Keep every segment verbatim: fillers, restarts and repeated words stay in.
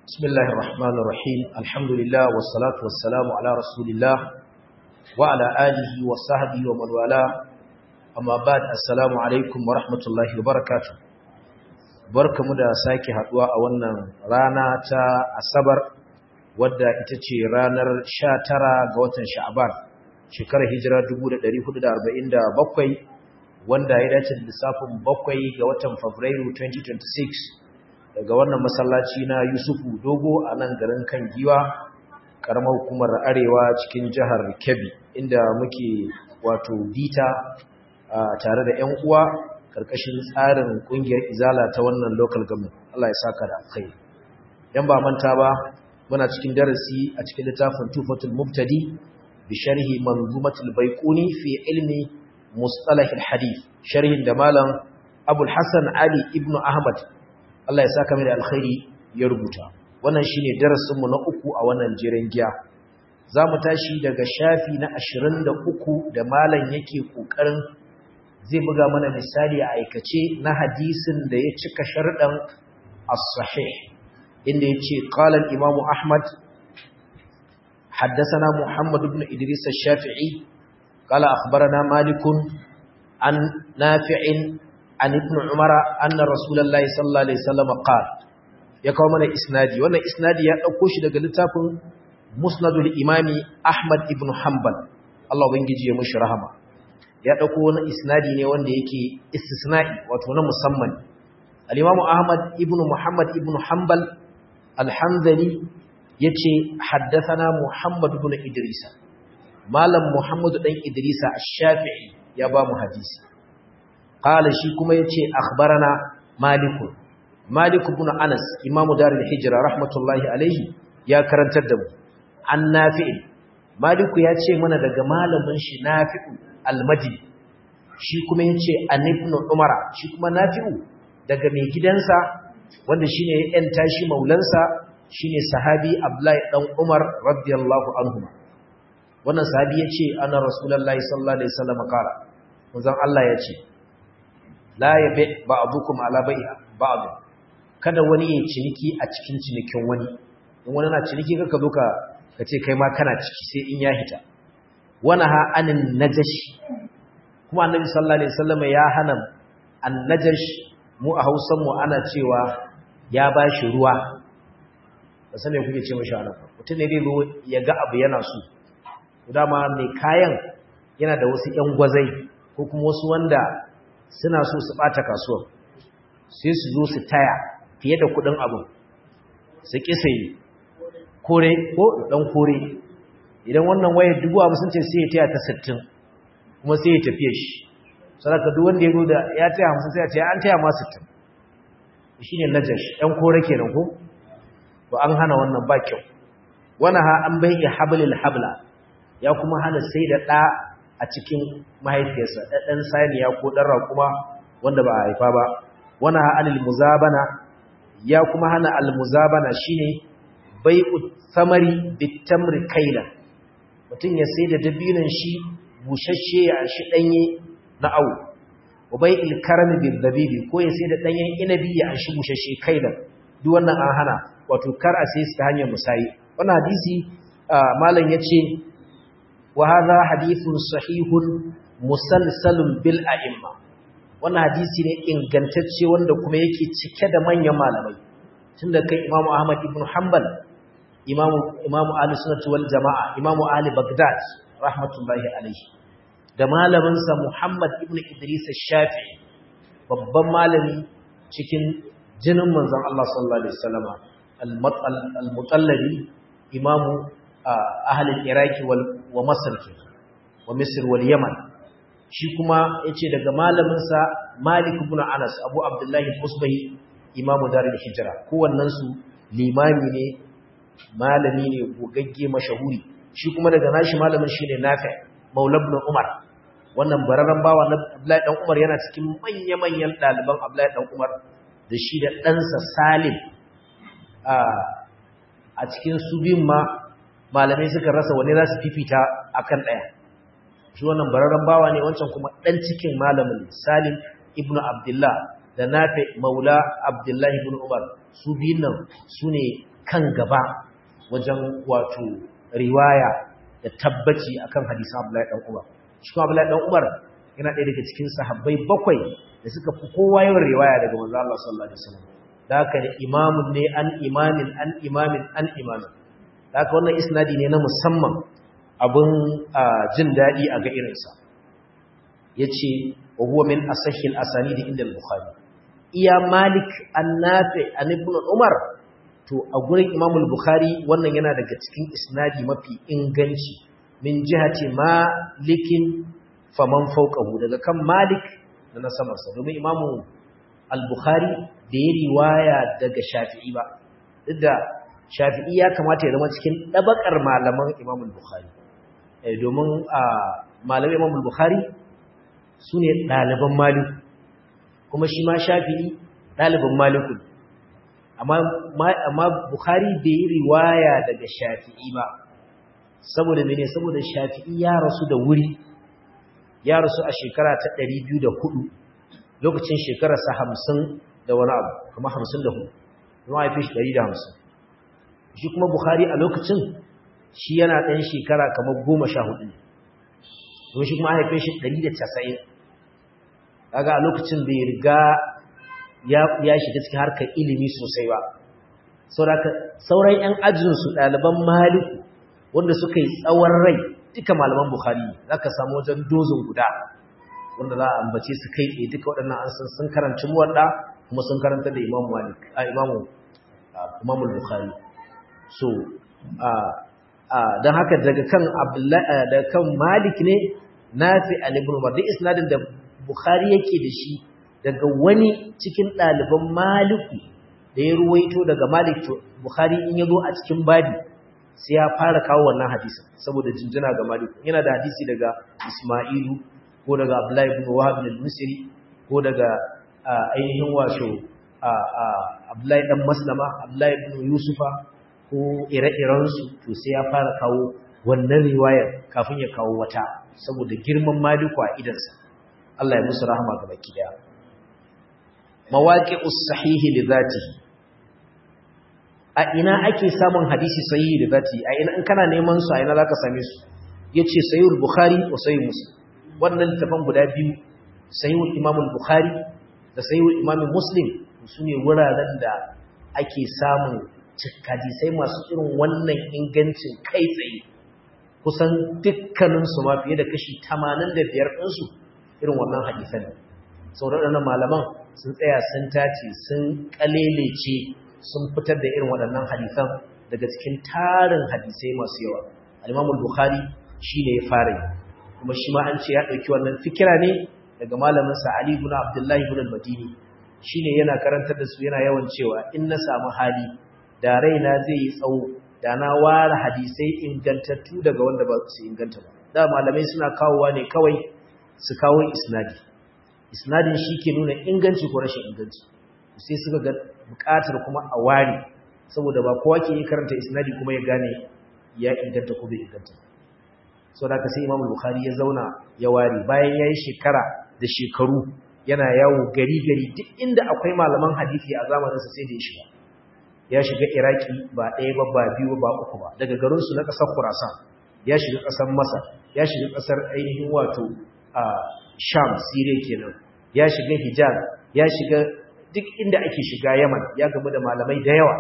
بسم الله الرحمن الرحيم الحمد لله والصلاة والسلام على رسول الله وعلى آله وصحبه ومن والاه أما بعد السلام عليكم ورحمة الله وبركاته barkamu da sake haduwa a wannan rana ta Asabar wadda ita ce ranar sha tara ga watan Sha'ban shekarar hijira dubu da ɗari hudu da arba'in da bakwai wanda ya dace da lissafin bakwai ga watan Fabrairu twenty twenty-six daga wannan masallaci na Yusufu Dogo a nan garin Kan Giwa karamar hukumar Arewa cikin jihar Kebbi inda muke wato bita tare da ƴan uwa karkashin tsarin kungiyar Izala ta wannan local government. Allah ya saka da kai. Dan ba manta ba muna cikin darasi a cikin littafin Tufatul Mubtadi bi sharhi Manzumatul Baiquni fi ilmi mustalah al-hadith sharhin da malam Abul Hasan Ali ibn Ahmad Allah ya saka mai da alkhairi ya rubuta. Wannan shine darasin mu na uku a wannan jiran giya. Zamu tashi daga shafi na ashirin da uku da malam yake kokarin zai buga mana misali a aikace na hadisin da ya cika sharɗan as-sahih inda yace qala al-imam Ahmad haddathana Muhammad ibn Idris al-Shafi'i qala akhbarana Malik an Nafi'in an ibn Umar anna Rasulullahi sallallahu alaihi wasallam qala ya kawo mana isnadi wannan isnadi ya dauko shi daga littafin Musnadul Imami Ahmad ibn Hanbal Allah ubangiji ya mushi rahama ya dauko wani isnadi ne wanda yake istisna'i wato na musamman al-Imam Ahmad ibn Muhammad ibn Hanbal al-Hanbali yace haddathana Muhammad ibn Idris malam Muhammad dan Idris ash-Shafi'i ya ba mu hadisi qala shi kuma yace akhbarana Malik Malik ibn Anas imamu darul hijra rahmatullahi alayhi ya karantar da mu an Nafi' Malik ya ce mana daga malamin shi Nafi'u al-Madini shi kuma yace an ibn Umar shi kuma Nafi'u daga mai gidansa wanda shine yan tashi maulansa shine sahabi Abdullahi dan Umar radiyallahu anhu wannan sahabi yace anna rasulullahi sallallahu alaihi wasallam qala manzon Allah yace la yabi ba'dukum ala bai'a ba'd kada wani ya ciniki a cikin cinikin wani in wani na ciniki kaka zo ka kace kai ma kana ciki sai in ya hita wanaha anin najashi kuma annabi sallallahu alaihi wasallam ya hana annajash mu a Hausan mu ana cewa ya bashi ruwa ba sai me kuke ce mishi ana mutum ne zai zo ya ga abu yana so dama mai kayan yana da wasu ƴan gwazai ko kuma wasu wanda suna so su bata kasuwar sai su zo su taya fiye da kudin abu su kisaye kore ko dan kore idan wannan wayar dubu hamsin ce sai ya taya ta sittin kuma sai ya tafiye shi saboda duk wanda ya zo da ya taya hamsin sai ya ce an taya ma sittin shine najash dan kore kenan ko to an hana wannan ba kyau wana ha an bai hablil habla ya kuma hana sai da ɗa a cikin mahaifiyarsa ɗan saniya ko ɗan raƙuma wanda ba a haifa ba wani ha'anil muzabana ya kuma hana almuzabana shine bai'u samari bitamri kaila mutum ya sai da dabinan shi bushashe ya shi ɗanye na awu wa bai'il karami bil zabibi ko ya sai da ɗanyen inabi ya shi bushashe kaila duk wannan an hana wato kar a sai su ta hanyar musayi wannan hadisi malam yace وهذا حديث صحيح مسلسل بالأئمة wannan hadisi ne ingantacce wanda kuma yake cike da manyan malamai tunda kai Imam Ahmad ibn Hanbal Imam Imam Ahlus Sunnah wal Jamaa Imam Ahli Baghdad rahmatullahi alayhi da malamin sa Muhammad ibn Idris al-Shafi'i babban malami cikin jinin manzon Allah sallallahu alaihi wasallam al-Mutallabi Imam ahli al-Iraq wal wa Masar ke wa Misr wal Yaman shi kuma yace daga malamin sa Malik ibn Anas Abu Abdullah al-Musbahi imamu darul hijra kowannen su limami ne malami ne gogagge mashahuri shi kuma daga nashi malamin shine Nafi Maula ibn Umar wannan bararan bawa na Abdullah dan Umar yana cikin manya-manyan daliban Abdullah dan Umar da shi da ɗansa Salim a cikin su bin ma malamai suka rasa wani za su fifita akan ɗaya shi wannan bararren bawa ne wancan kuma ɗan cikin malamin Salim ibn Abdullah da Nafi Maula Abdullah ibn Umar su biyun nan su ne kan gaba wajen wato riwaya da tabbaci akan hadisan Abdullahi dan Umar shi kuma Abdullahi dan Umar yana ɗaya daga cikin sahabbai bakwai da suka fi kowa yawan riwaya daga manzo Allah sallallahu alaihi wasallam da haka da imamun ne an imamin an imamin an imamin da haka wannan isnadi ne na musamman abun jin daɗi a ga irinsa yace wa huwa min asahhil asanidi inda al-Bukhari iya Malik an-Nafi an ibn Umar to a gurin Imam al-Bukhari wannan yana daga cikin isnadi mafi inganci min jihati Malikin faman fawqahu daga kan Malik da na samarsa domin Imam al-Bukhari da ya riwaya daga Shafi'i ba duk da Shafi'i ya kamata ya zama cikin dabakar malaman Imam al-Bukhari eh domin a malamin Imam al-Bukhari sune daliban Malik kuma shi ma Shafi'i daliban Malik amma amma Bukhari bai riwaya daga Shafi'i ba saboda mene saboda Shafi'i ya rasu da wuri ya rasu a shekara ta ɗari biyu da hudu lokacin shekararsa hamsin da wani abu kuma hamsin da hudu kuma haife shi ɗari da hamsin shi kuma Bukhari a lokacin shi yana ɗan shekara kamar goma sha hudu kuma shi kuma haife shi ɗari da casa'in kaga a lokacin bai riga ya shiga cikin harkar ilimi sosai ba sauran 'yan ajinsu ɗaliban Maliku wanda suka yi tsawon rai duka malaman Bukhari zaka samu wajen dozin guda wanda za a ambace su kai tsaye duka waɗannan an san sun karanci muwadda kuma sun karanta da Imam Malik a Imam Imam Bukhari so a a dan haka daga kan Abdullah daga kan Malik ne Nafi an ibn Umar da isnadin da Bukhari yake da shi daga wani cikin ɗaliban Maliku da ya ruwaito daga Malik to Bukhari in yazo a cikin babi sai ya fara kawo wannan hadisi saboda jinjina ga Malik yana da hadisi daga Isma'ilu ko daga Abdullah ibn Wahab al-Misri ko daga ainihin wato Abdullah dan Maslama Abdullah ibn Yusufa ko ire-iren su to sai ya fara kawo wannan riwayar kafin ya kawo wata saboda girman Maliku a idansa Allah ya musu rahama ga baki daya mawaqi'us sahih li dhatihi a ina ake samun hadisi sahihi da zati a ina in kana neman su a ina zaka same su yace sahihul bukhari wa sahih muslim wannan tafan guda biyu sahihul imam al-bukhari da sahihul imam muslim sune wuraren da ake samun hadisai masu irin wannan ingancin kai tsaye kusan dukkanin su ma fiye da kashi tamanin da biyar din su irin wannan hadisan sauran malaman sun tsaya sun tace sun kalelece sun fitar da irin waɗannan hadisan daga cikin tarin hadisai masu yawa al-Imam al-Bukhari shine ya fara yi kuma shi ma an ce ya dauki wannan fikira ne daga malamin sa Ali ibn Abdullah ibn al-Madini shine yana karantar da su yana yawan cewa in na samu hali da raina zai yi tsawo da na ware hadisai ingantattu daga wanda ba su inganta ba da malamai suna kawowa ne kawai su kawo isnadi isnadin shi ke nuna inganci ko rashin inganci sai suka ga buƙatar kuma a ware saboda ba kowa ke karanta isnadi kuma ya gane ya inganta ko bai inganta saboda haka sai Imam Bukhari ya zauna ya ware bayan yayi shekara da shekaru yana yawo gari gari duk inda akwai malaman hadisi a zamanin sa sai da ya shiga ya shiga Iraki ba ɗaya ba ba biyu ba uku ba daga garin su na ƙasar Khurasan ya shiga ƙasar Masar ya shiga ƙasar ainihin wato a Sham Syria kenan ya shiga Hijaz ya shiga duk inda ake shiga Yaman ya gamu da malamai da yawa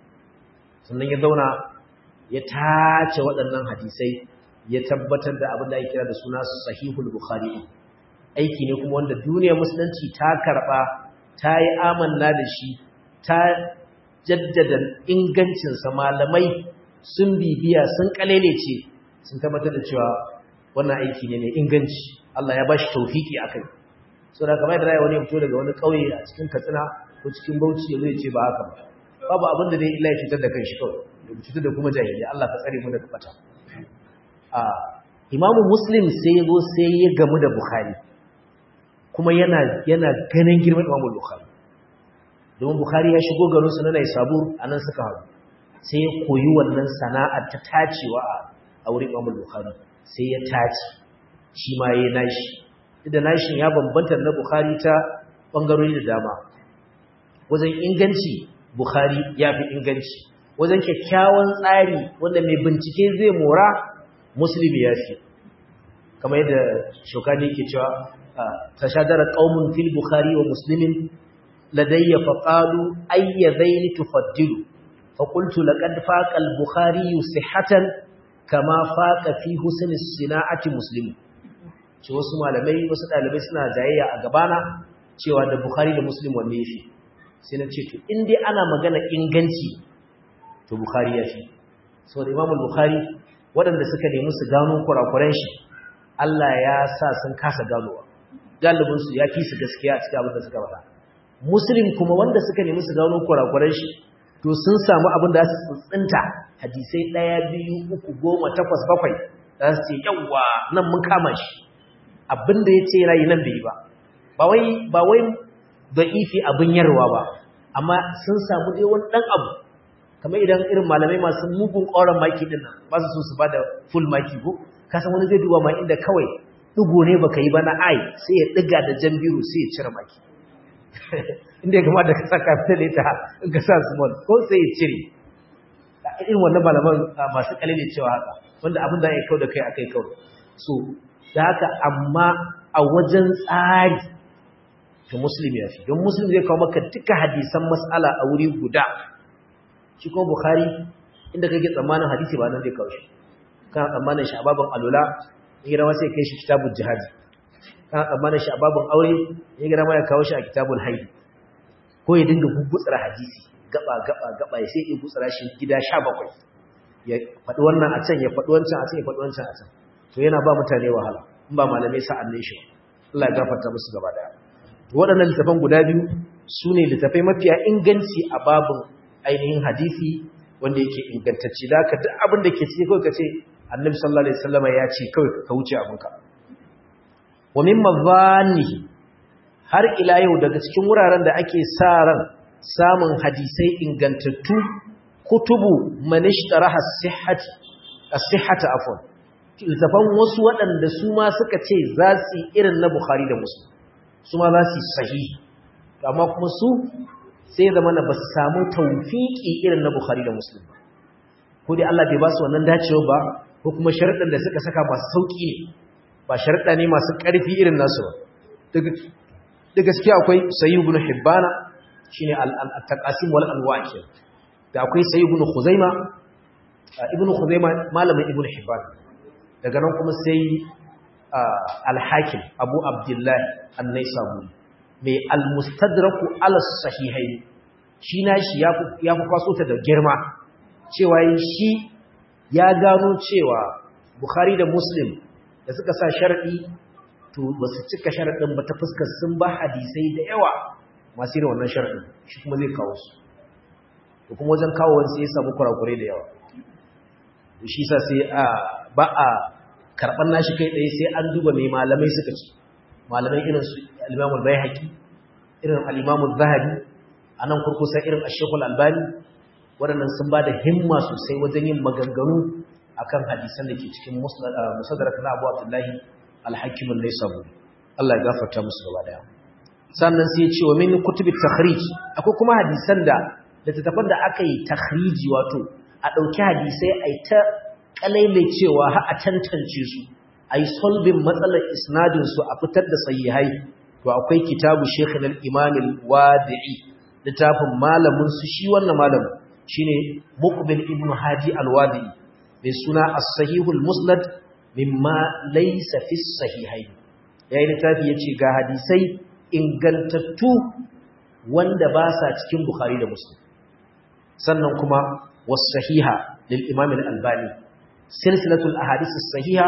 sannan ya zauna ya tace waɗannan hadisai ya tabbatar da abin da ake kira da suna Sahihul Bukhari aiki ne kuma wanda duniyar musulunci ta karba ta yi amanna da shi ta jaddada ingancin sa malamai sun bibiya sun kalelece sun tabbatar da cewa wannan aiki ne mai inganci Allah ya bashi tawfiki akai so da kamar da rai wani fito daga wani kauye a cikin Katsina ko cikin Bauchi ya zai ce ba haka ba babu abin da dai Allah ya fitar da kanshi kawai da fitar da kuma jahili Allah ka tsare mu daga bata a Imam Muslim sai ya zo sai ya gamu da Bukhari kuma yana yana ganin girman Imam Bukhari don Bukhari ya shigo garin su na Naisabur anan suka haɗu sai ya koyi wannan sana'ar ta tacewa a wurin Imam Bukhari sai ya tace shi ma yayin nashi da nashin ya bambanta na Bukhari ta bangarori da dama wajen inganci Bukhari ya fi inganci wajen kyakkyawan tsari wanda mai bincike zai mora Muslim ya fi kamar yadda Shokani yake cewa tashadara qaumun fil Bukhari wa Muslimin ladayya faqalu ayya dhayn tufaddilu faqultu laqad faqa al-Bukhari sihhatan kama faqa fi husn as-sina'ati Muslim. Ce wasu malamai wasu dalibai suna jayayya a gabana cewa da Bukhari da Muslim wanne yafi, sai na ce to in dai ana magana inganci to Bukhari yafi, saboda Imam al-Bukhari waɗanda suka nemi su gano kurakuran shi Allah ya sa sun kasa ganowa, galibin su ya fi su gaskiya a cikin abin da suka faɗa. Muslim kuma wanda suka nemi su gano kurakuran shi to sun samu abin da su tsinta hadisai ɗaya biyu uku goma takwas bakwai za su ce yawwa nan mun kama shi, abin da ya ce yana yi nan bai yi ba, ba wai ba wai da'ifi abin yarwa ba, amma sun samu dai wani ɗan abu kamar idan irin malamai masu mugun ƙoran maki din nan ba su so su ba da full maki ko ka san wani zai duba ma inda kawai ɗigo ne baka yi ba na ai sai ya ɗiga da jan biro sai ya cire maki inda ya kamata ka saka ta ne ta in ka sa small ko sai ya cire irin wannan malaman masu kalile cewa haka wanda abin da ya kau da kai akai kau so da haka amma a wajen tsari to Muslim ya fi, don Muslim zai kawo maka duka hadisan mas'ala a wuri guda, shi kuma Bukhari inda kake tsammanin hadisi ba nan zai kawo shi, kana tsammanin shi a babin alula ya gira ma sai kai shi kitabul jihadi, kana tsammanin shi a babin aure ya gira ma ya kawo shi a kitabul haidi, ko ya dinga gugutsara hadisi gaba gaba gaba ya sai ya gutsara shi gida sha bakwai, ya faɗi wannan a can ya faɗi wancan a can ya faɗi wancan a can, to yana ba mutane wahala in ba malamai sa'an ne shi Allah ya gafarta musu gaba daya. Waɗannan littafan guda biyu su ne littafai mafiya inganci a babin ainihin hadisi wanda yake ingantacci, da ka duk abin da ke ciki kawai ka ce annabi sallallahu alaihi wasallam ya ce kawai ka wuce abinka. Wa min mazanihi, har ila yau daga cikin wuraren da ake sa ran samun hadisai ingantattu kutubu man ishtaraha as-sihhati as-sihhata afwan, littafan wasu waɗanda su ma suka ce za su yi irin na Bukhari da Muslim, su ma za su yi sahihi, amma kuma su sai zama na ba su samu tawfiki irin na Bukhari da Muslim ba, ko dai Allah bai ba su wannan dacewa ba, ko kuma sharuɗan da suka saka masu sauƙi ne ba sharuɗa ne masu ƙarfi irin nasu ba. Da gaskiya akwai Sahih ibn Hibban shine al-taqasim wal anwa' da akwai Sahih ibn Khuzaima, ibn Khuzaima malamin ibn Hibban, daga nan kuma sai al-Hakim Abu Abdullah An-Naisaburi mai al-Mustadraku ala sahihain, shi na shi ya fi kwaso ta da girma cewa shi ya gano cewa Bukhari da Muslim da suka sa sharadi to ba su cika sharadin ba ta fuskar sun ba hadisai da yawa masu irin wannan sharadin, shi kuma zai kawo su, to kuma wajen kawo wani sai ya samu kurakurai da yawa, shi sa sai a ba a karɓar nashi kai ɗaya sai an duba mai malamai suka ce, malamai irin su al-Imam al-Baihaqi, irin al-Imam al-Zahabi, anan kurkusa irin Ash-Shaykh al-Albani, waɗannan sun ba da himma sosai wajen yin maganganu akan hadisan da ke cikin Musaddarak na Abu Abdullah al-Hakim an-Naisaburi, Allah ya gafarta musu gaba daya. Sannan sai ya ce wa min kutubit takhrij, akwai kuma hadisan da littattafan da aka yi takhriji, wato a ɗauki hadisai a yi ta kalailai cewa har a tantance su, a yi solbin matsalar isnadinsu a fitar da sahihai, to akwai kitabu Sheikh al-Imam al-Wadi'i, littafin malamin su shi wannan malamin shine Muqbil ibn Hadi al-Wadi'i, mai suna as-Sahihul Musnad mimma laysa fi as-sahihayn. Yayin littafi yace ga hadisai ingantattu wanda ba sa cikin Bukhari da Muslim. Sannan kuma was-sahiha lil Imam al-Albani, silsilatul ahadith as-sahiha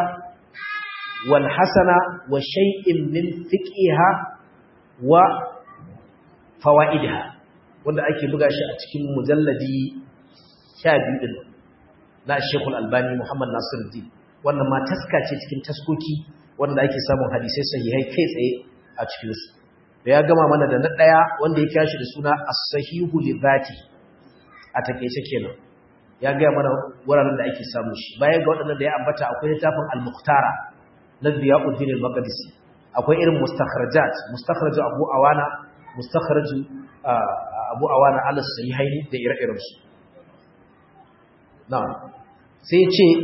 wal hasana wa shay'in min fiqhiha wa fawaidiha, wanda ake buga shi a cikin mujalladi sha biyu din na Sheikh al-Albani Muhammad Nasiruddin. Wannan ma taska ce cikin taskoki wanda ake samun hadisai sahihai kai tsaye a cikin su. Da ya gama mana da na daya wanda ya kashi da suna as-sahihu li dhati, a takeice kenan ya ga mana wuraren da ake samu shi. Bayan ga waɗannan da ya ambata akwai littafin al-Muqtara na Ziyauddin al-Maqdisi, akwai irin mustakhrajat, mustakhraj Abu Awana, mustakhraj Abu Awana ala sahihaini da ire-iren su. na'am sai ya ce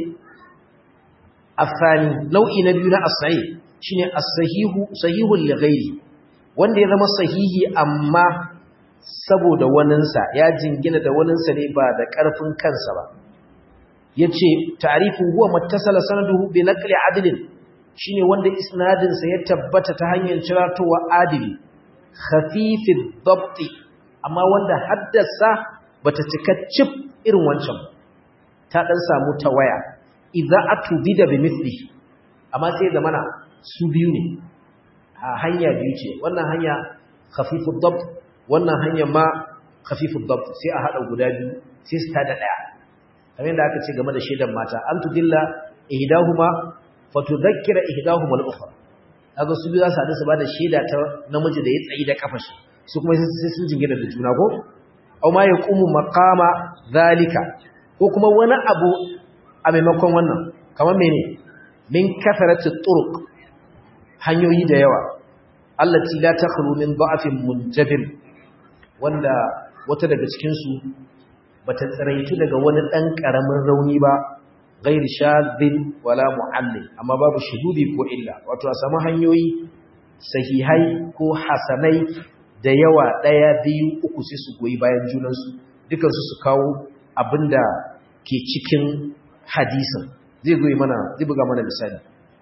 afani nau'i na biyu na as-sahih shine as-sahihu sahihul li ghairi wanda ya zama sahihi amma saboda waninsa ya jingina da waninsa ne ba da ƙarfin kansa ba yace ta'rifu huwa mattasala sanaduhu bi naqli adlin shine wanda isnadin sa ya tabbata ta hanyar ciratowa adili khafifid dabt amma wanda haddasa bata cika cip irin wancan ta dan samu tawaya idza atubida bi mithli amma sai zamana su biyu ne a hanya biyu ce wannan hanya khafifud dabt wannan hanya ma khafifud dabt sai a hada guda biyu sai su tada daya kamar da aka ce game da shedan mata an tudilla ihdahuma fatudhakkira ihdahuma al-ukhra kaga su biyu za su hada su bada sheda ta namiji da ya tsayi da kafashi su kuma sai sun jingina da juna ko aw ma yaqumu maqama zalika ko kuma wani abu a maimakon wannan kamar mene min kafaratu turuq hanyoyi da yawa allati la takhlu min da'afin munjabir wanda wata daga cikin su bata tsaraitu daga wani dan karamin rauni ba ghair shadhin wala mu'allil amma babu shudubi ko illa wato a samu hanyoyi sahihai ko hasanai da yawa daya biyu uku sai su goyi bayan junan su dukan su su kawo abinda ke cikin hadisin zai goyi mana zai buga mana misali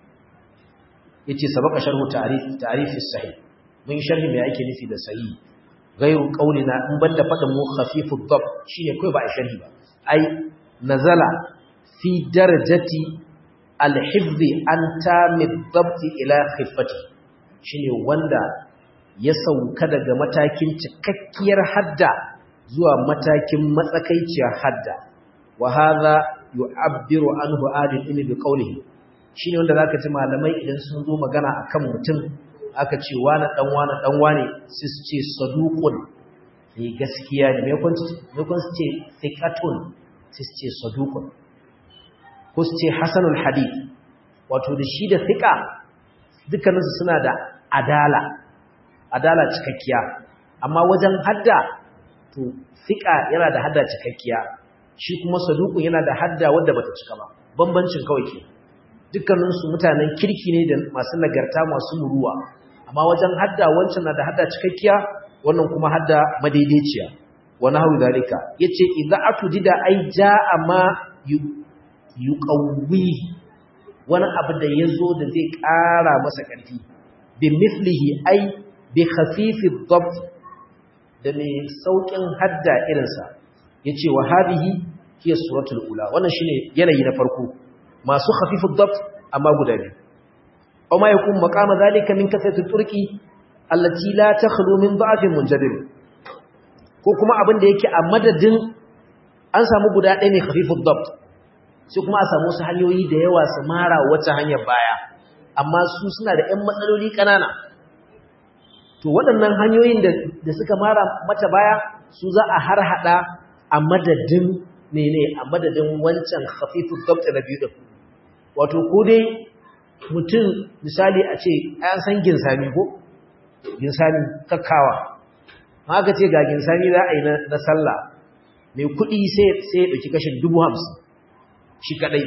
yace sabaka sharhu ta'rif ta'rif as-sahih mun sharhi me yake nufi da sahih gairu qaulina in banda fadin mu khafifud dab shine kai ba a sharhi ba ai nazala fi darajati al-hifz an tamid dabt ila khiffati shine wanda ya sauka daga matakin cikakkiyar hadda zuwa matakin matsakaiciyar hadda wa hadha yu'abbiru anhu adil ilmi bi qawlihi shine wanda zaka ji malamai idan sun zo magana akan mutum aka ce wani dan wani dan wani sai su ce saduqun ne gaskiya ne me kun me kun su ce thiqatun sai su ce saduqun ko su ce hasanul hadith wato da shi da thiqa dukkanin su suna da adala adala cikakkiya amma wajen hadda to thiqa yana da hadda cikakkiya shi kuma saduqun yana da hadda wanda bata cika ba bambancin kawai ke dukkaninsu mutanen kirki ne da masu nagarta masu muruwa amma wajen hadda wancan na da hadda cikakkiya wannan kuma hadda madaidaiciya wa nahwu zalika yace idza atudida ai jaa ma yuqawwi wani abu da yazo da zai ƙara masa ƙarfi bi mithlihi ai bi khafifi dhabt da mai saukin hadda irinsa yace wa hadhihi hiya suratul ula wannan shine yanayi na farko masu khafifud dabt amma guda biyu aw ma yakun maqama zalika min kasati turqi allati la takhlu min da'fin munjabir ko kuma abin da yake a madadin an samu guda ɗaya ne khafifud dabt sai kuma a samu su hanyoyi da yawa su mara wata hanyar baya amma su suna da ƴan matsaloli kanana to waɗannan hanyoyin da da suka mara mata baya su za a harhada a madadin mene a madadin wancan khafifud dabt na biyu din wato ko dai mutum misali a ce an san ginsami ko ginsami kakkawa haka ce ga ginsami za a yi na sallah mai kuɗi sai sai ya ɗauki kashin dubu hamsin shi kaɗai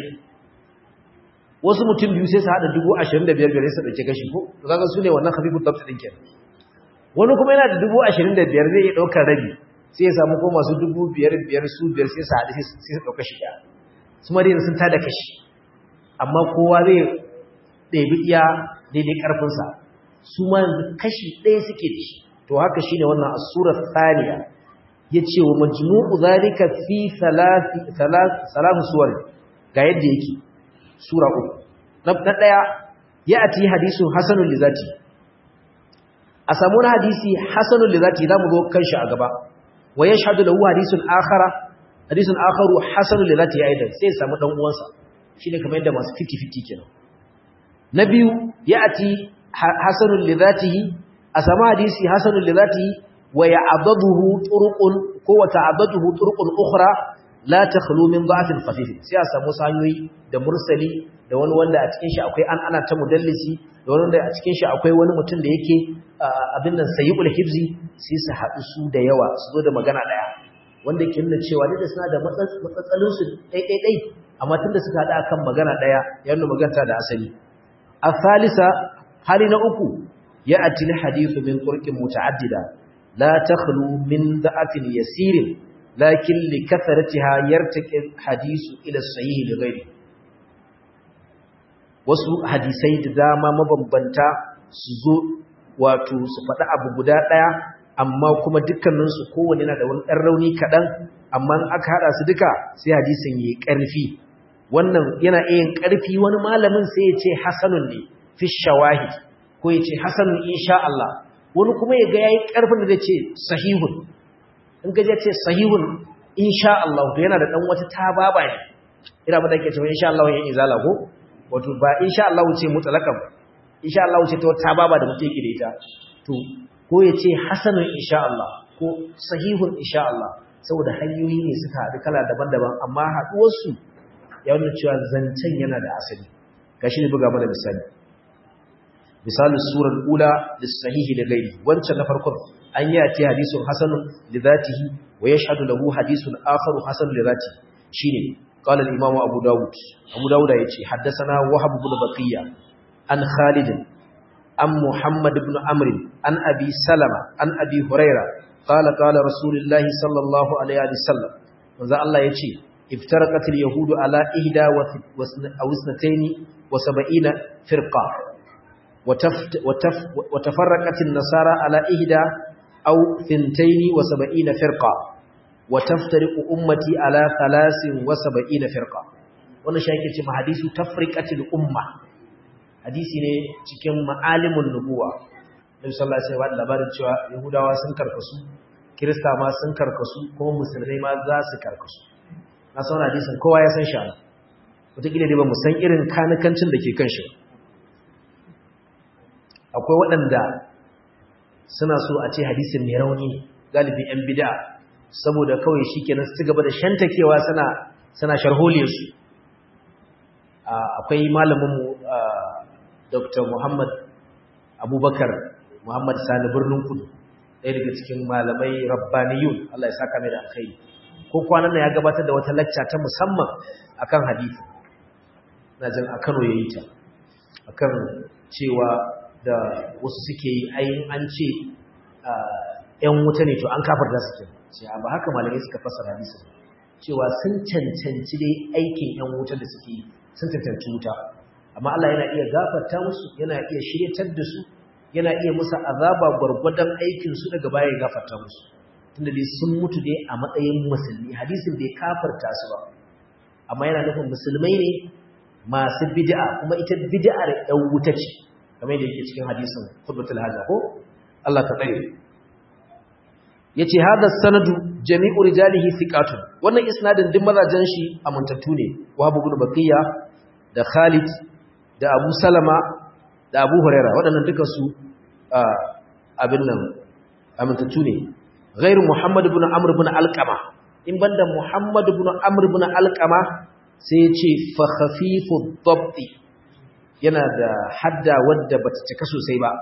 wasu mutum biyu sai su haɗa dubu ashirin da biyar gare su ɗauki kashi ko kaga su ne wannan khafifud dabt ɗin kenan wani kuma yana da dubu ashirin da biyar zai iya ɗaukar rabi sai ya samu ko masu dubu biyar biyar su biyar sai su haɗu sai su ɗauka shi ɗaya su madina sun tada kashi amma kowa zai ɗebi iya daidai ƙarfinsa su ma yanzu kashi ɗaya suke da shi to haka shi ne wannan asurar tsaniya ya ce wa majmu'u zalika fi salamu suwar ga yadda yake sura uku na ɗaya ya ati hadisun hasanun lizati a samu na hadisi hasanun lizati za mu zo kan shi a gaba wa ya shaɗu da hadisun akhara hadisun akharu hasanun lizati ya aidan sai ya samu ɗan uwansa shine kamar yadda masu fifty fifty kenan na biyu ya'ti hasanul lidhatihi asama hadisi hasanul lidhatihi wa ya'daduhu turuqun ko wa ta'daduhu turuqun ukhra la takhlu min da'fin khafif sai a samu sanyoyi da mursali da wani wanda a cikin shi akwai an ana ta mudallisi da wani wanda a cikin shi akwai wani mutum da yake abin nan sayyul hifzi sai su haɗu su da yawa su zo da magana daya wanda ke nuna cewa da suna da matsatsalin su dai dai dai amma tunda suka hada kan magana daya ya nuna magana da asali al-thalitha hali na uku ya'ti al-hadithu min turqin muta'addida la takhlu min da'afin yasirin lakin li kathratiha yartaqi hadithu ila sahih li ghairi wasu hadisai da dama mabambanta su zo wato su faɗa abu guda ɗaya amma kuma dukkaninsu kowane yana da wani ɗan rauni kaɗan amma aka haɗa su duka sai hadisin yi ƙarfi wannan yana iya ƙarfi wani malamin sai ya ce hasanun ne fi shawahid ko ya ce hasanun insha Allah wani kuma ya ga yayi ƙarfin da zai ce sahihun in ka je ce sahihun insha Allah to yana da ɗan wata tababa ne ina ba da ke cewa insha Allah ya izala ko wato ba insha Allah ce mutlaqan insha Allah ce ta wata baba da muke yake da ita to ko yace hasanun insha Allah ko sahihun insha Allah saboda hanyoyi ne suka haɗu kala daban-daban amma haɗuwar su ya nuna cewa zancen yana da asali gashi ne buga mana misali misali surar ula lis-sahihi da gairi wancan na farkon an yi ati hadisun hasanun li dhatihi wa yashhadu lahu hadisun akharu hasanun li dhatihi shine قال الإمام أبو داود أبو داود يتي حدثنا وهب بن بقية عن خالد عن محمد بن عمرو عن أبي سلمة عن أبي هريرة قال قال رسول الله صلى الله عليه وسلم وذا الله يتي افترقت اليهود على إحدى أو اثنتين وسبعين فرقة وتفت وتف وتفرقت النصارى على إحدى أو ثنتين وسبعين فرقة وتفترق أمتي على ثلاث وسبعين فرقة wannan shi yake cewa hadisu tafriqatil umma hadisi ne cikin ma'alimun nubuwa Nabi sallallahu alaihi wasallam labarin cewa Yahudawa sun karkasu Kirista ma sun karkasu kuma musulmai ma za su karkasu na sauna hadisin kowa ya san shi ana wataƙila dai ba mu san irin kanakancin da ke kan shi akwai waɗanda suna so a ce hadisin mai rauni galibin yan bid'a saboda kawai shikenan su gaba da shantakewa suna suna sharholiyarsu akwai malaminmu Dr. Muhammad Abubakar Muhammad Sani Birnin Kudu ɗaya daga cikin malamai rabbaniyun Allah ya saka mai da alkhairi ko kwanan nan ya gabatar da wata lacca ta musamman akan hadisi na jin a Kano yayi ta akan cewa da wasu suke yi ayin an ce ƴan wuta ne to an kafarta su ke sai ba haka malamai suka fassara hadisi cewa sun cancanci dai aikin ƴan wuta da suke yi sun cancanci wuta amma Allah yana iya gafarta musu yana iya shiryatar da su yana iya musu azaba gurgurdan aikin su daga baya ya gafarta musu tunda dai sun mutu dai a matsayin musulmi hadisin bai kafarta su ba amma yana nufin musulmai ne masu bid'a kuma ita bid'ar ɗan wuta ce kamar yadda yake cikin hadisin khutbatul haja ko Allah ta tsare yace hada sanadu jami'u rijalihi thiqatun wannan isnadin din mazajen shi amintattu ne Wahab ibn Baqiya da Khalid da Abu Salama da Abu Huraira waɗannan duka su abin nan amintattu ne ghairu Muhammad ibn Amr ibn Alqama in banda Muhammad ibn Amr ibn Alqama sai yace fa khafifu dhabt yana da hadda wadda bata cika sosai ba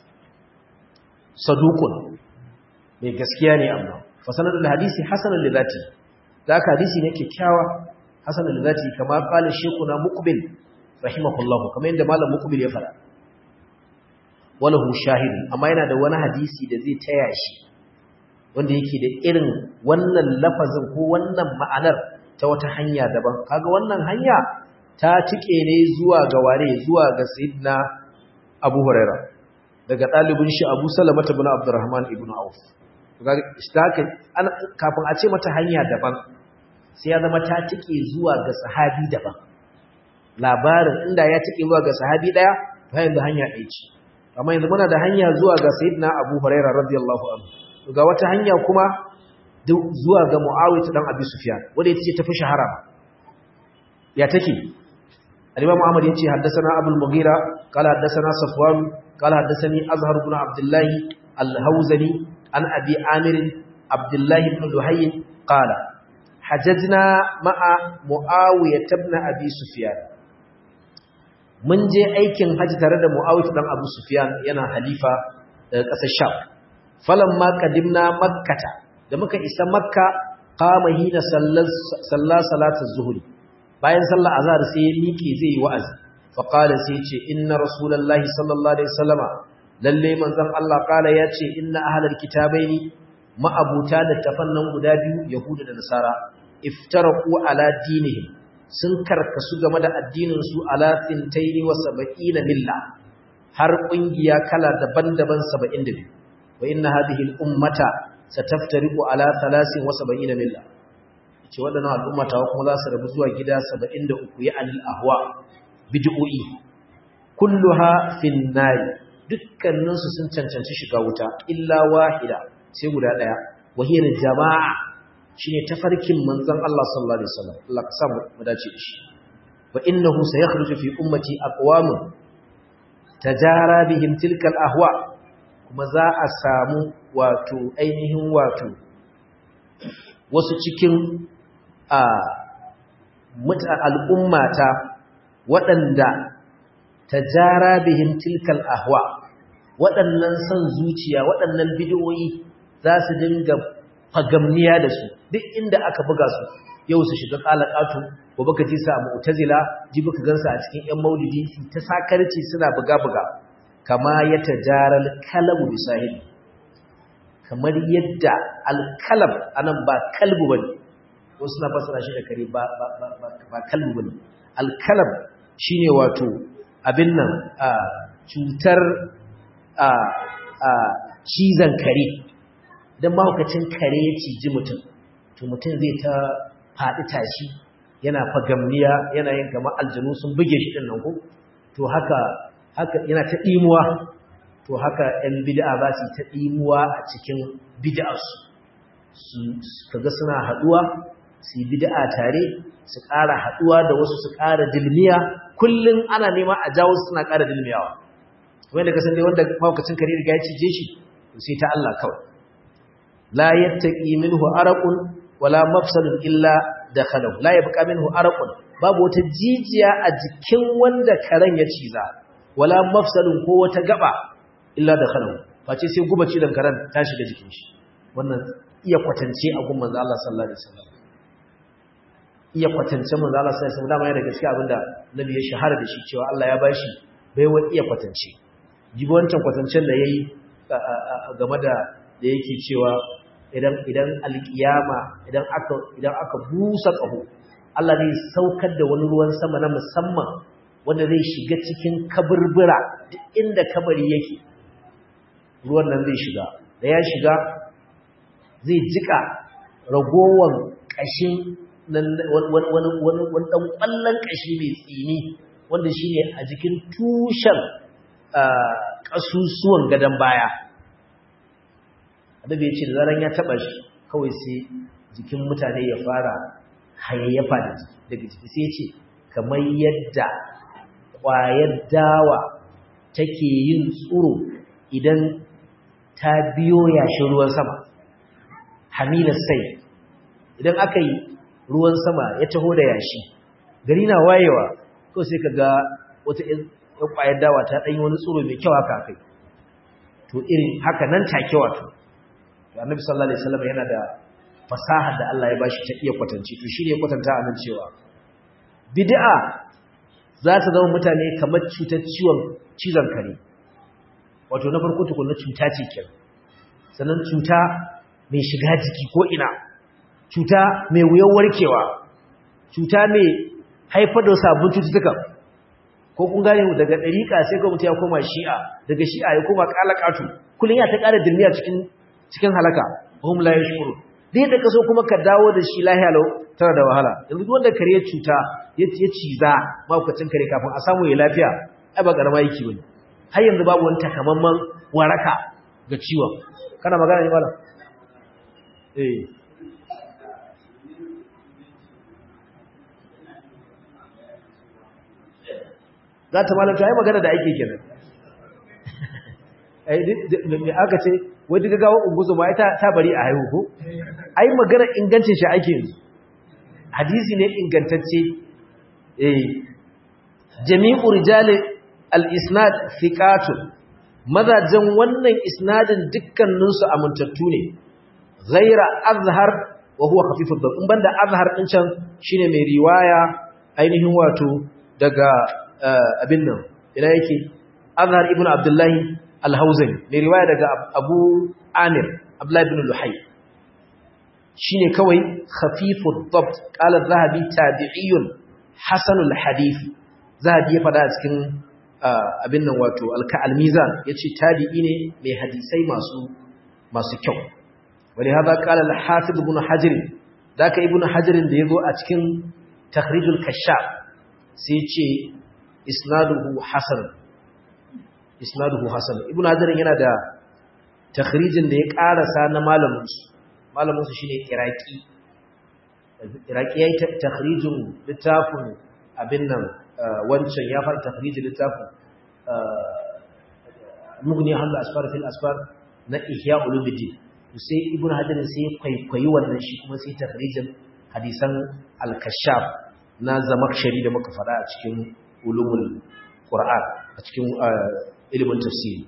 saduqun mai gaskiya ne amma fa sanadul hadisi hasanun lidati zaka hadisi ne kikkiawa hasanun lidati kama qala shaykhuna muqbil rahimahullahu kamar yadda malam muqbil ya fara walahu shahid amma yana da wani hadisi da zai taya shi wanda yake da irin wannan lafazin ko wannan ma'anar ta wata hanya daban kaga wannan hanya ta tike ne zuwa ga ware zuwa ga sayyidina Abu Hurairah daga dalibin shi Abu Salamah ibn Abdurrahman ibn Auf kaga kafin a ce mata hanya daban sai ya zama ta tike zuwa ga sahabi daban labarin inda ya tike zuwa ga sahabi daya to yanzu hanya ɗaya ce amma yanzu muna da hanya zuwa ga sayyidina Abu Hurairah radiyallahu anhu ga wata hanya kuma zuwa ga Muawiyah dan Abi Sufyan wanda ita ce tafi shahara ya take al-Imam Ahmad yace haddathana Abu al-Mughira qala haddathana Safwan qala haddathani Azhar ibn Abdullah al-Hawzani an Abi Amir Abdullah ibn Luhay qala hajjajna ma'a Muawiyah ibn Abi Sufyan mun je aikin haji tare da Muawiyah dan Abu Sufyan yana halifa daga ƙasar Sham falamma qadimna makkata da muka isa makka qama hina salla salatu zuhri bayan sallar azhar sai ya miƙe zai yi wa'azi fa qala sai ce inna rasulullahi sallallahu alaihi wasallama lalle manzon Allah kala yace inna ahlal kitabaini ma'abuta da tafannan guda biyu yahuda da nasara iftaraku ala dinihim sun karkasu game da addinin su ala thintaini wa sab'ina milla har kungiya kala daban-daban saba'in da biyu wa inna hadhihi al-ummata sataftariqu ala thalathin wa sab'ina milla ce wadannan al'ummata kuma za su rabu zuwa gida saba'in da uku ya anil ahwa bid'u'i kulluha fin nar dukkaninsu sun cancanci shiga wuta illa wahida sai guda daya wahiyar jama'a shine tafarkin manzon Allah sallallahu alaihi wasallam Allah ka samu mu dace da shi wa innahu sayakhruju fi ummati aqwamun tajara bihim tilka al-ahwa kuma za a samu wato ainihin wato wasu cikin a mutan al'ummata waɗanda tajara bihim tilka al-ahwa waɗannan son zuciya waɗannan bidiyoyi za su dinga fagamniya da su duk inda aka buga su yau su shiga qalaqatu gobe ka ji sa mu'tazila jibi ka gansa a cikin ƴan maulidi ta sakarci suna buga buga kama yatajaral kalabu bisahil kamar yadda alkalam anan ba kalbu bane ko suna fasara shi da kare ba ba ba, ba kalbu bane alkalam shine wato abin nan a cutar a a cizan kare dan mahaukacin kare ya ciji mutum to mutum zai ta faɗi tashi yana fagamniya yana yin kamar aljanu sun buge shi din nan ko to haka haka yana ta dimuwa to haka ɗan bid'a ba su ta dimuwa a cikin bid'arsu su kaga suna haduwa su yi bid'a tare su ƙara haduwa da wasu su ƙara dilmiya kullun ana nema a jawo su suna ƙara dilmiyawa wanda kasan dai wanda mahaukacin kare riga ya cije shi sai ta Allah kawai la yattaqi minhu araqun wala mafsadun illa dakhalahu la yabqa minhu araqun babu wata jijiya a jikin wanda karen ya ciza wala mafsadun ko wata gaba illa dakhalahu face sai guba cidan karen ta shiga jikin shi wannan iya kwatance a gun manzo Allah sallallahu alaihi wasallam iya kwatance manzo Allah sallallahu alaihi wasallam dama yana gaskiya abinda nabi ya shahara da shi cewa Allah ya bashi baiwa iya kwatance jibi wancan kwatancen da yayi game da da yake cewa idan idan alkiyama idan aka idan aka busa kaho Allah zai saukar da wani ruwan sama na musamman wanda zai shiga cikin kaburbura duk inda kabari yake ruwan nan zai shiga da ya shiga zai jika ragowan kashin nan wani wani wani dan kallan kashi mai tsini wanda shine a jikin tushen kasusuwan gadan baya annabi ya ce da zaran ya taba shi kawai sai jikin mutane ya fara hayayyafa daga jiki sai ya ce kamar yadda ƙwayar dawa take yin tsuro idan ta biyo yashin ruwan sama hamilar sai idan aka yi ruwan sama ya taho da yashi gari na wayewa kawai sai ka ga wata ƙwayar dawa ta ɗanyi wani tsuro mai kyau haka kai to irin haka nan take wato annabi sallallahu alaihi wasallam yana da fasaha da Allah ya bashi ta iya kwatance to shine kwatanta anan cewa bid'a za ta zama mutane kamar cutar ciwon cizon kare wato na farko tukunna cuta ce kenan sannan cuta mai shiga jiki ko ina cuta mai wuyar warkewa cuta mai haifar da sabbin cututtuka ko kun gane mu daga dariƙa sai ga mutum ya koma shi'a daga shi'a ya koma qalaqatu kullun ya ta ƙara dilmiya cikin cikin halaka hum la yashkuru dai da kaso kuma ka dawo da shi lahiya lau tana da wahala yanzu duk wanda kare cuta ya ciza makwacin kare kafin a samu ya lafiya ai ba karama yake bane har yanzu babu wani takamaiman waraka ga ciwon kana magana ne malam eh za ta malam ta yi magana da ake kenan ai me aka ce wai duka gawo unguzo ba ita ta bari a haihu ko ai magana ingancin shi ake yanzu hadisi ne ingantacce eh jami'u rijali al-isnad thiqatun mazajan wannan isnadin dukkanin su amintattu ne ghaira azhar wa huwa khafifud dhabt in banda azhar din can shine mai riwaya ainihin wato daga abin nan ina yake azhar ibn abdullahi al-hauzani mai riwaya daga abu amir abdullahi ibn luhay shine kawai khafifud dhabt qala az-zahabi tabi'iyyun hasanul hadith zahabi ya fada a cikin abin nan wato al-mizan yace tabi'i ne mai hadisai masu masu kyau wani hada qala al-hafiz ibn hajar daka ibn hajar da yazo a cikin takhrijul kashaf sai yace isnaduhu hasan isnaduhu hasan ibn hajar yana da takhrijin da ya karasa na malamin su malamin su shine iraki iraki yayi takhrijin littafin abin nan wancan ya fara takhrijin littafin mughni hal asfar fil asfar na ihya ulumuddin sai ibn hajar sai kwaikwayi wannan shi kuma sai takhrijin hadisan al-kashaf na zamakshari da muka fada a cikin ulumul qur'an a cikin ilimin tafsiri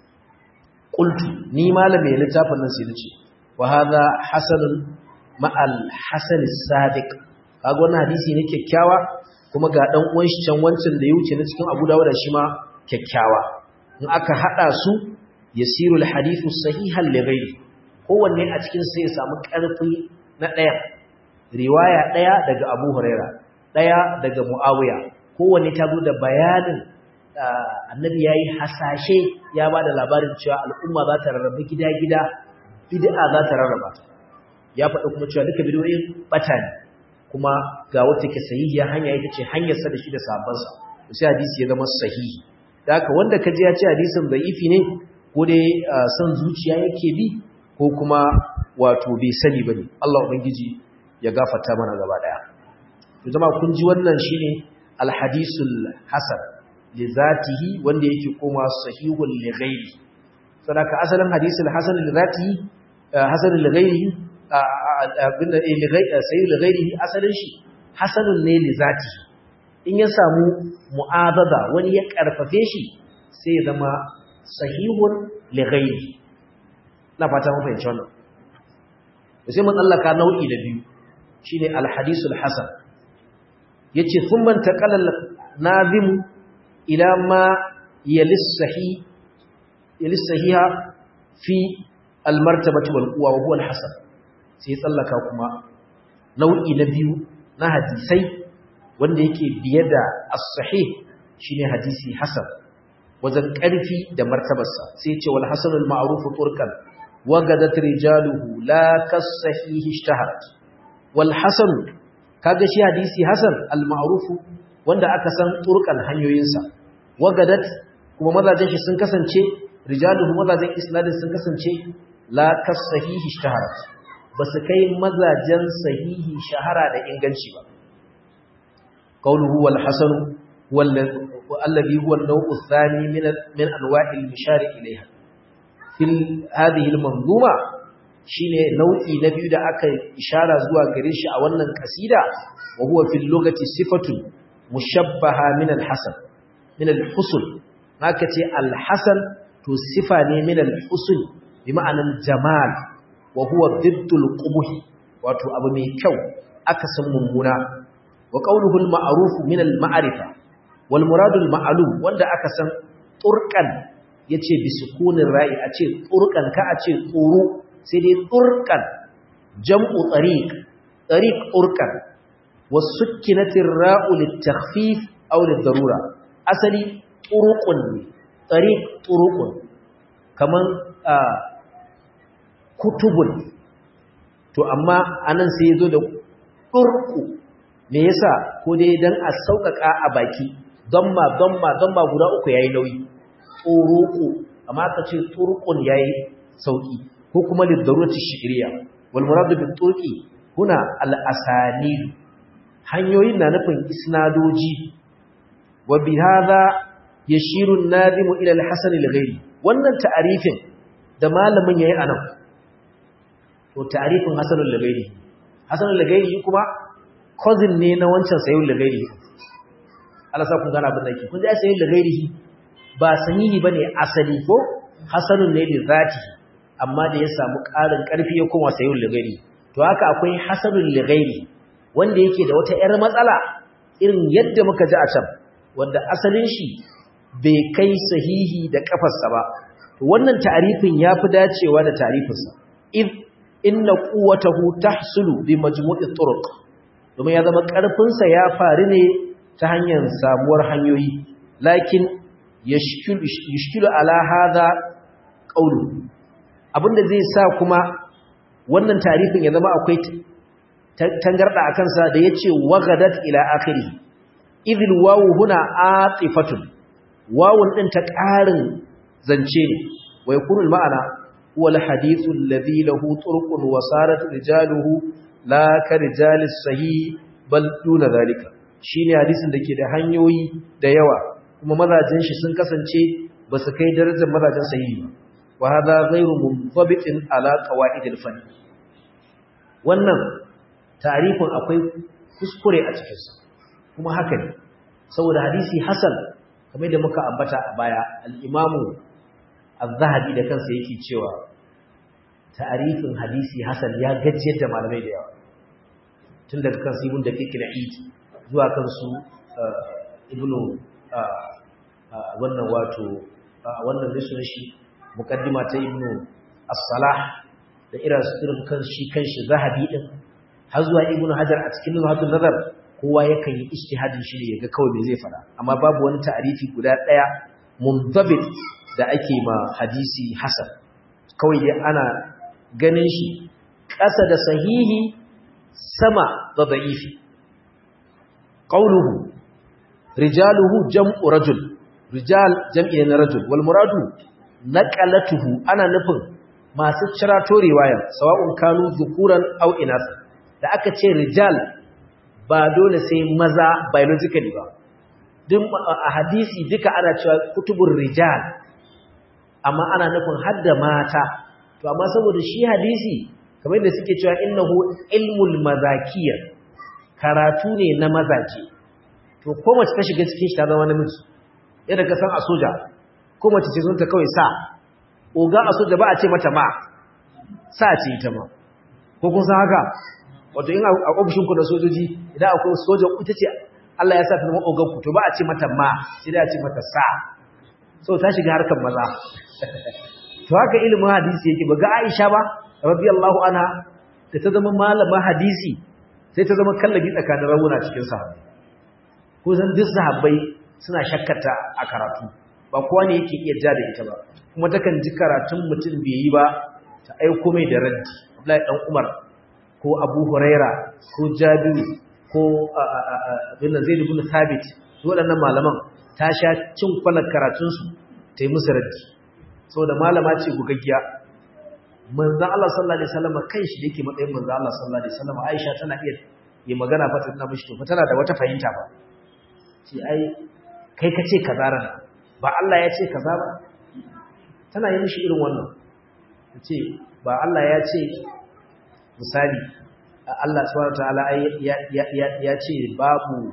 qultu ni malami ne littafin nan sai nace wa hadha hasanun ma'al hasan as-sadiq kaga wannan hadisi ne kyakkyawa kuma ga dan uwan shi can wancan da ya wuce na cikin Abu Dawud shi ma kyakkyawa in aka hada su yasirul hadithu sahihan li ghairi kowanne a cikin sai ya samu karfi na daya riwaya daya daga Abu Huraira daya daga Muawiya kowanne ta zo da bayanin annabi yayi hasashe ya bada labarin cewa al'umma za ta rarrabe gida-gida bid'a za ta rarraba ya faɗa kuma cewa duka bid'o'in bata ne kuma ga wata ke sahihiya hanya ita ce hanyar sa da shi da sahabbansa sai hadisi ya zama sahihi da haka wanda kaji ya ce hadisin da'ifi ne ko dai san zuciya yake bi ko kuma wato bai sani bane Allah ubangiji ya gafarta mana gaba daya to jama'a kun ji wannan shine al-hadisul hasan li zatihi wanda yake koma sahihul li ghairi saboda asalin hadisul hasan li zatihi hasan li ghairi abinda li ghairi sahihul li ghairi asalin shi hasanun ne li zatihi in ya samu mu'adada wani ya karfafe shi sai ya zama sahihun li ghairi na fata mun fahimci wannan sai mun tsallaka nau'i da biyu shine al-hadisul hasan yace thumma taqalla nazim ila ma yalis sahih yalis sahiha fi al-martabati wal quwa wa huwa al-hasan sai tsallaka kuma nau'i na biyu na hadisai wanda yake biye da as-sahih shine hadisi hasan wajen ƙarfi da martabarsa sai ce wal hasanul ma'ruf turkan wagadat rijaluhu la kas-sahih ishtaharat wal hasan kaga shi hadisi hasan al ma'ruf wanda aka san turkan hanyoyinsa wagadat kuma mazajin shi sun kasance rijaluhu mazajin isnadin sun kasance la kas-sahih ishtaharat basu kai mazajen sahihi shahara da inganci ba qawluhu wal hasan والذي هو النوع الثاني من من انواع المشار اليها في هذه المنظومه shine nau'i na biyu da aka ishara zuwa gare shi a wannan kasida wa huwa fil lugati sifatun mushabbaha min al-hasan min al-husn haka ce al-hasan to sifa ne min al-husn bi ma'anan jamal wa huwa diddul qubh wato abu mai kyau aka san mummuna wa qawluhu al-ma'ruf min al-ma'rifa wal muradul ma'lum wanda aka san turqan yace bi sukunin ra'i a ce turqan ka a ce tsuru sai dai turqan jam'u tariq tariq turqan wasukinatir ra'u litakhfif aw lidarura asali turuqun ne tariq turuqun kaman kutubun to amma anan sai yazo da turqu me yasa ko dai dan a sauƙaƙa a baki damma damma damma guda uku yayi nauyi turuqu amma ka ce turqun yayi sauki ko kuma lidarurati shi'riya wal murad bil turqi huna al asanid hanyoyin na nufin isnadoji wa bi hadha yashiru an-nadim ila al hasan al ghairi wannan ta'arifin da malamin yayi anan to ta'arifin hasan al ghairi hasan al ghairi kuma cousin ne na wancan sayyid al ghairi Allah sa kun gana abin da yake kun ji sayyid al ghairi ba sahihi bane asali ko hasanun ne li zati amma da ya samu ƙarin ƙarfi ya koma sayyid al ghairi to haka akwai hasanul lighairi wanda yake da wata yar matsala irin yadda muka ji a can wanda asalin shi bai kai sahihi da kafarsa ba to wannan ta'arifin yafi dacewa da ta'arifinsa id inna quwwatahu tahsulu bi majmu'i turuq domin ya zama karfin sa ya faru ne ta hanyar samuwar hanyoyi lakin yashkilu yashkilu ala hadha qawlu abinda zai sa kuma wannan ta'arifin ya zama akwai tangarda akan sa da yace wagadat ila akhiri idil wawu huna atifatun wawun din ta ƙarin zance ne wa yakunu al-ma'ana huwa al-hadithu alladhi lahu turqun wa sarat rijaluhu la ka rijalis sahih bal duna zalika shine hadisin dake da hanyoyi da yawa kuma mazajin shi sun kasance ba su kai darajar mazajin sahihi ba wa hadha ghayru muntabitin ala qawaidil fann wannan ta'rifin akwai kuskure a cikin sa kuma haka ne saboda hadisi hasan kamar da muka ambata a baya al-imamu az-zahabi da kansa yake cewa ta'arifin hadisi hasan ya gajiyar da malamai da yawa tun daga kan ibn daqiq al-eid zuwa kan su ibnu wannan wato wannan risun shi muqaddima ta ibnu as-salah da irin irin kan shi kanshi zahabi din har zuwa ibnu hajar a cikin nuhatul nazar kowa yakan yi ijtihadin shi ne yaga kawai me zai fara amma babu wani ta'arifi guda daya mundabit da ake ma hadisi hasan kawai dai ana ganin shi ƙasa da sahihi sama da da'ifi qauluhu rijaluhu jam'u rajul rijal jam'i na rajul wal muradu naqalatuhu ana nufin masu cirato riwaya sawa'un kanu dhukuran aw inasa da aka ce rijal ba dole sai maza biologically ba duk a hadisi duka ana cewa kutubur rijal amma ana nufin hadda mata to amma saboda shi hadisi kamar da suke cewa innahu ilmul mazakiyya karatu ne na mazaje to ko mace ta shiga cikin shi ta zama namiji yadda ka san a soja ko mace ce sun ta kawai sa oga a soja ba a ce mata ma sa ce ita ma ko kun san haka wato in a ofishin ku da sojoji idan akwai soja ita ce Allah ya sa ta zama ogan ku to ba a ce mata ma sai dai a ce mata sa so ta shiga harkar maza to haka ilimin hadisi yake ba ga Aisha ba radiyallahu anha da ta zama malama hadisi sai ta zama kallabi tsakanin rawuna cikin sahabbai ko san duk sahabbai suna shakkata a karatu ba kowa ne yake iya ja da ita ba kuma takan ji karatun mutum bai yi ba ta aiko mai da raddi Abdullahi dan Umar ko Abu Huraira ko Jabiru ko bin Zaid ibn Thabit waɗannan malaman ta sha cin kwalar karatun su ta yi musu raddi saboda malama ce gugaggiya manzon Allah sallallahu alaihi wasallam kanshi da yake matsayin manzon Allah sallallahu alaihi wasallam Aisha tana iya yi magana fa tana mishi to fa tana da wata fahimta ba ce ai kai ka ce kaza rana ba Allah ya ce kaza ba tana yi mishi irin wannan ce ba Allah ya ce misali Allah subhanahu wataala ya ya ya ce babu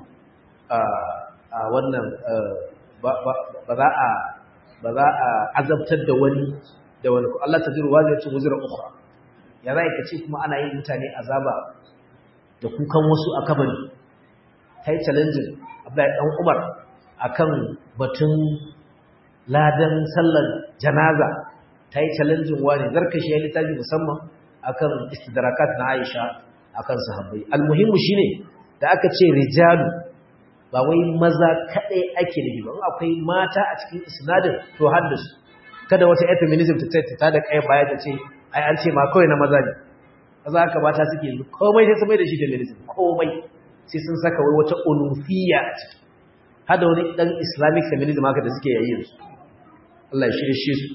a wannan ba za a ba za a azabtar da wani da wani Allah ta ziru wazai ce wuzura ukhra ya zai ka ce kuma ana yin mutane azaba da kukan wasu a kabari tai challenging Abdullahi dan Umar akan batun ladan sallar janaza tai challenging wani zarkashi ya littafi musamman akan istidrakat na Aisha akan sahabbai almuhimmu shine da aka ce rijalu ba wai maza kadai ake nufi ba akwai mata a cikin isnadin to haddasu kada wata feminism ta ta ta da kai baya ta ce ai an ce ma kawai na maza ne maza haka mata suke yi komai sai su mai da shi feminism komai sai sun saka wai wata unufiyya a ciki hada wani dan islamic feminism haka da suke yayin su Allah ya shirye shi su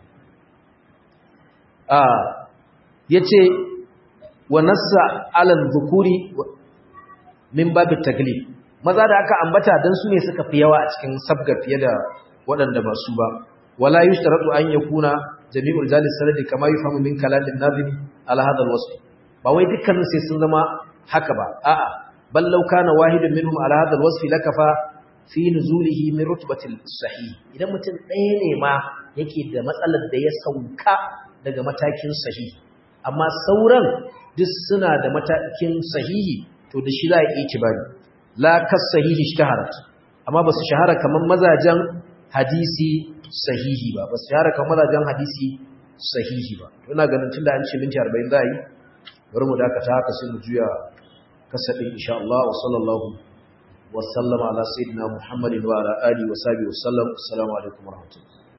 ah yace wa nassa ala dhukuri min babu taglib maza da aka ambata dan su ne suka fi yawa a cikin sabga fiye da waɗanda ba su ba wala yushtaratu an yakuna jami'ul jalis sanadi kama yufamu min kalamin nazimi ala hadha alwasf ba wai dukkanin sai sun zama haka ba a'a bal law kana wahidun minhum ala hadha alwasf lakafa fi nuzulihi min rutbatil sahih idan mutum ɗaya ne ma yake da matsalar da ya sauka daga matakin sahih amma sauran duk suna da matakin sahihi to da shi za a yi kibari la kas sahihi ishtaharat amma ba su shahara kaman mazajen hadisi sahihi ba ba su shahara kaman mazajen hadisi sahihi ba ina ganin tunda an ce minti arba'in za a yi bari mu dakata haka sai mu juya kasadin insha Allah wa sallallahu wa sallama ala sayyidina Muhammadin wa ala alihi wa sahbihi wa sallam assalamu alaikum wa rahmatullahi